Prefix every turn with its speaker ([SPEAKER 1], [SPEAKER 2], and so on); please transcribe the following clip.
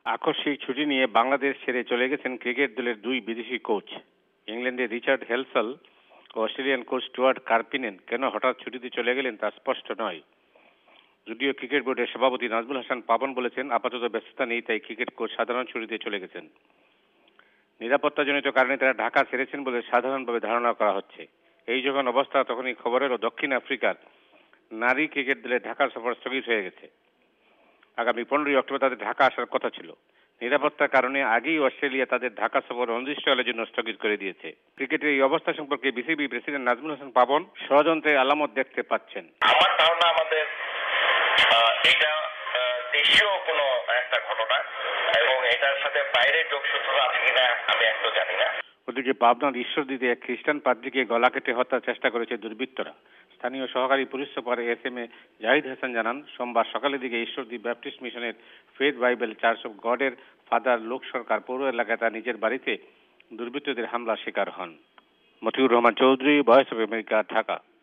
[SPEAKER 1] আকস্মিক ছুটি নিয়ে বাংলাদেশ ছেড়ে চলে গেছেন ক্রিকেট দলের দুই বিদেশি কোচ। ইংল্যান্ডের রিচার্ড হেলসল ও অস্ট্রেলিয়ান কোচ স্টুয়ার্ট কার্পিনেন কেন হঠাৎ ছুটিতে চলে গেলেন তা স্পষ্ট নয়। যদিও ক্রিকেট বোর্ডের সভাপতি নাজমুল হাসান পাপন বলেছেন আপাতত ব্যস্ততা নেই, তাই ক্রিকেট কোচ সাধারণ ছুটিতে চলে গেছেন। নিরাপত্তাজনিত কারণে তারা ঢাকা ছেড়েছেন বলে সাধারণভাবে ধারণা করা হচ্ছে। এই যখন অবস্থা, তখনই খবর এলো দক্ষিণ আফ্রিকার নারী ক্রিকেট দলের ঢাকা সফর স্থগিত হয়ে গেছে। আগামী 15 অক্টোবর তাদের ঢাকা আসার কথা ছিল। নিরাপত্তার কারণে আগেই অস্ট্রেলিয়া তাদের ঢাকা সফর অনির্দিষ্টকালের জন্য স্থগিত করে দিয়েছে। ক্রিকেটের এই অবস্থা সম্পর্কে বিসিবি প্রেসিডেন্ট নাজমুল হাসান পাপন ষড়যন্ত্রের আলামত দেখতে পাচ্ছেন।
[SPEAKER 2] আমার ধারণা আমাদের এটা দেশীয় কোনো একটা ঘটনা এবং এটার সাথে বাইরের যোগসূত্র আছে কিনা আমি একটু জানি না।
[SPEAKER 1] ওদিকে পাবনার ঈশ্বরদীতে এক খ্রিস্টান পাদ্রীকে গলা কেটে হত্যার চেষ্টা করেছে দুর্বৃত্তরা। স্থানীয় সহকারী police super SMA Jahid Hasan জানান, সোমবার সকালের দিকে ঈশ্বরদী ব্যাপটিস্ট মিশনের ফেথ বাইবেল চার্চ অফ গডের ফাদার লোক সরকার পৌর এলাকায় তার নিজের বাড়িতে দুর্বৃত্তদের হামলার শিকার হন। Motiur Rahman Chowdhury, Voice of America, Dhaka.